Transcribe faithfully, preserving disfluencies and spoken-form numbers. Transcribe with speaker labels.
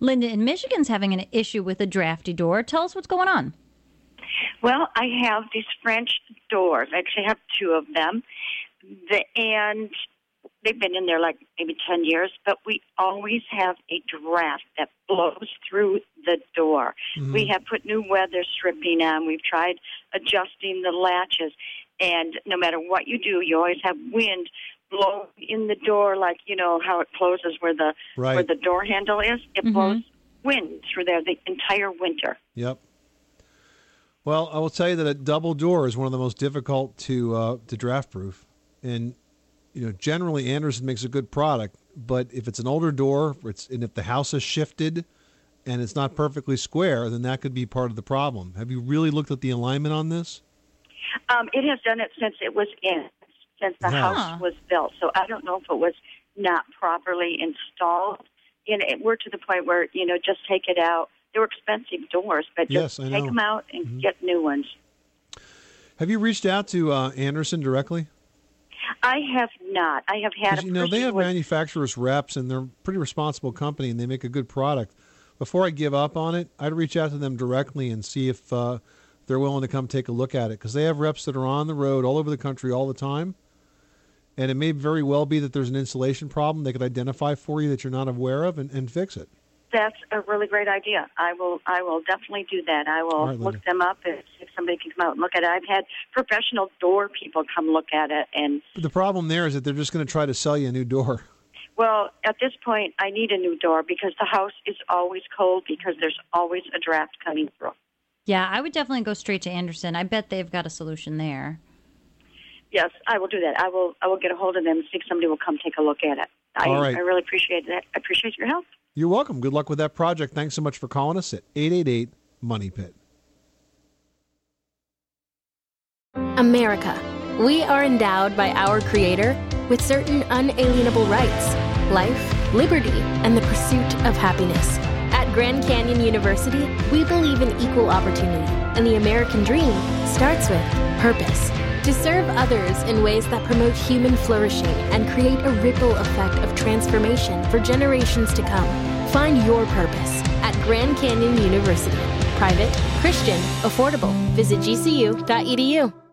Speaker 1: Linda, in Michigan's having an issue with a drafty door. Tell us what's going on.
Speaker 2: Well, I have these French doors. I actually have two of them, the, and they've been in there like maybe ten years, but we always have a draft that blows through the door. Mm-hmm. We have put new weather stripping on. We've tried adjusting the latches, and no matter what you do, you always have wind blow in the door, like, you know, how it closes where the
Speaker 3: right.
Speaker 2: where the door handle is. It
Speaker 1: mm-hmm.
Speaker 2: blows wind through there the entire winter.
Speaker 3: Yep. Well, I will tell you that a double door is one of the most difficult to uh, to draft proof, and you know generally Andersen makes a good product. But if it's an older door, it's and if the house has shifted, and it's not perfectly square, then that could be part of the problem. Have you really looked at the alignment on this?
Speaker 2: Um, it has done it since it was in, since the
Speaker 3: Yeah.
Speaker 2: house was built. So I don't know if it was not properly installed. You know, it, we're to the point where, you know, just take it out. They were expensive doors, but just
Speaker 3: yes, I
Speaker 2: take
Speaker 3: know.
Speaker 2: them out and
Speaker 3: mm-hmm.
Speaker 2: get new ones.
Speaker 3: Have you reached out to uh, Andersen directly?
Speaker 2: I have not. I have had a
Speaker 3: You know, they
Speaker 2: person
Speaker 3: have
Speaker 2: with-
Speaker 3: manufacturers reps, and they're a pretty responsible company, and they make a good product. Before I give up on it, I'd reach out to them directly and see if uh, they're willing to come take a look at it, because they have reps that are on the road all over the country all the time, and it may very well be that there's an installation problem they could identify for you that you're not aware of and, and fix it.
Speaker 2: That's a really great idea. I will I will definitely do that. I will
Speaker 3: right,
Speaker 2: look
Speaker 3: Linda.
Speaker 2: them up and see if somebody can come out and look at it. I've had professional door people come look at it. And
Speaker 3: But the problem there is that they're just going to try to sell you a new door.
Speaker 2: well, at this point, I need a new door because the house is always cold because there's always a draft coming through.
Speaker 1: Yeah, I would definitely go straight to Andersen. I bet they've got a solution there.
Speaker 2: Yes, I will do that. I will I will get a hold of them and see if somebody will come take a look at it. I,
Speaker 3: All right.
Speaker 2: I really appreciate that. I appreciate your help.
Speaker 3: You're welcome. Good luck with that project. Thanks so much for calling us at eight eight eight, MONEY PIT.
Speaker 4: America. We are endowed by our Creator with certain unalienable rights: life, liberty, and the pursuit of happiness. At Grand Canyon University, we believe in equal opportunity, and the American dream starts with purpose. To serve others in ways that promote human flourishing and create a ripple effect of transformation for generations to come. Find your purpose at Grand Canyon University. Private, Christian, affordable. Visit G C U dot E D U.